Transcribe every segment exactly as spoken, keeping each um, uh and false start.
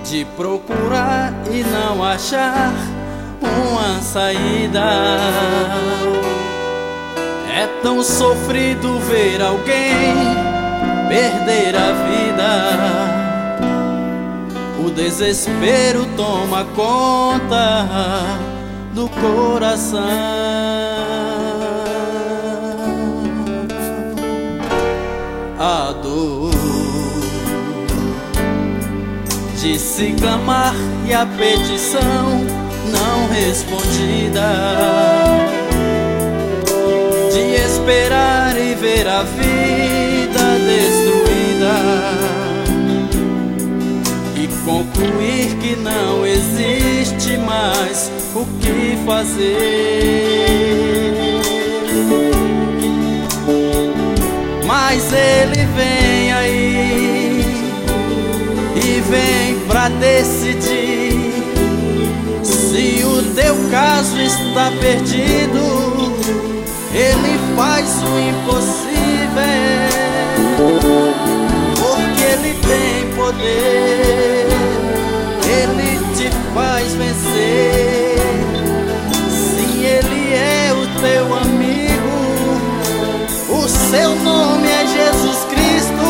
de procurar e não achar uma saída. É tão sofrido ver alguém perder a vida. O desespero toma conta do coração. A dor de se clamar e a petição não respondida, de esperar e ver a vida destruída e concluir que não existe mais o que fazer. Mas Ele vem aí e vem pra decidir. Se o teu caso está perdido, Ele faz o impossível, porque Ele tem poder. Ele te faz vencer. Sim, Ele é o teu amigo. O seu nome é Jesus Cristo.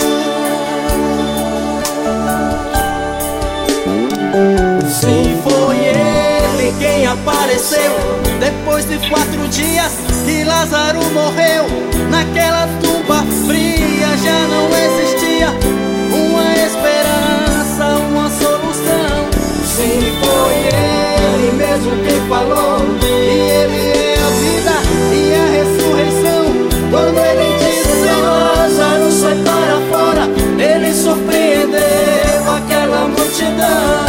Sim, foi Ele quem apareceu depois de quatro dias que Lázaro morreu. Naquela tumba fria já não existia uma esperança, uma solução. Sim, foi Ele mesmo quem falou, e Ele é a vida e a ressurreição. Quando Ele disse Lázaro, sai para fora, Ele surpreendeu aquela multidão.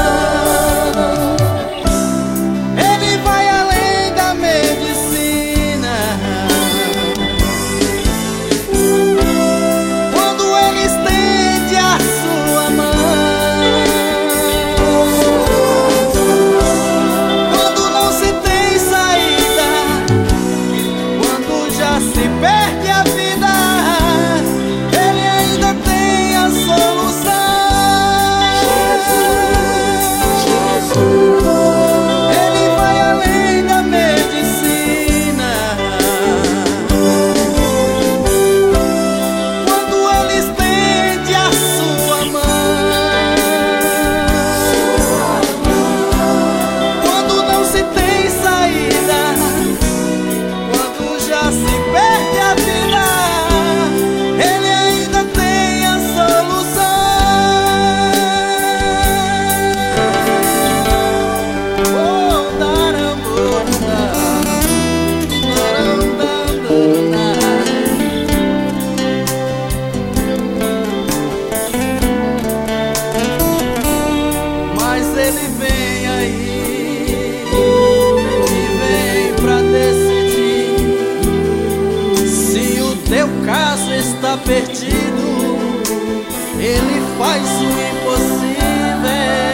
Ele vem aí e vem pra decidir. Se o teu caso está perdido, Ele faz o impossível,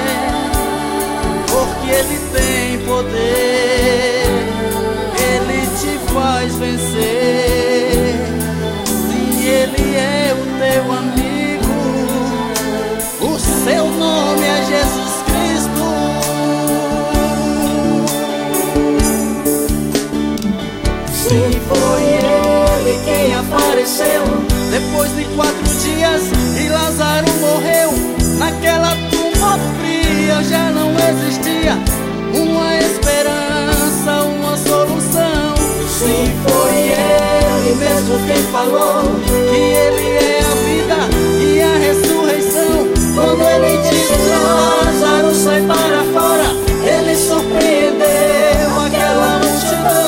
porque Ele tem poder. Ele te faz vencer. Sim, Ele é o teu amigo. O seu nome é Jesus. Sim, foi Ele quem apareceu depois de quatro dias e Lázaro morreu. Naquela tumba fria já não existia uma esperança, uma solução. Sim, foi Ele mesmo quem falou, que Ele é a vida e a ressurreição. Quando Ele disse Lázaro, sai para fora, Ele surpreendeu aquela multidão.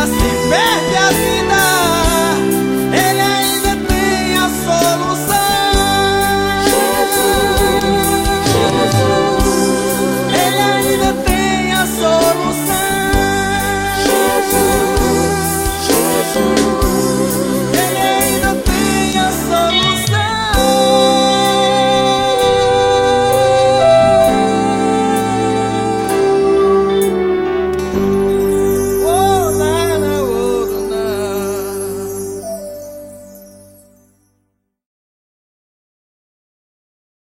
se perde.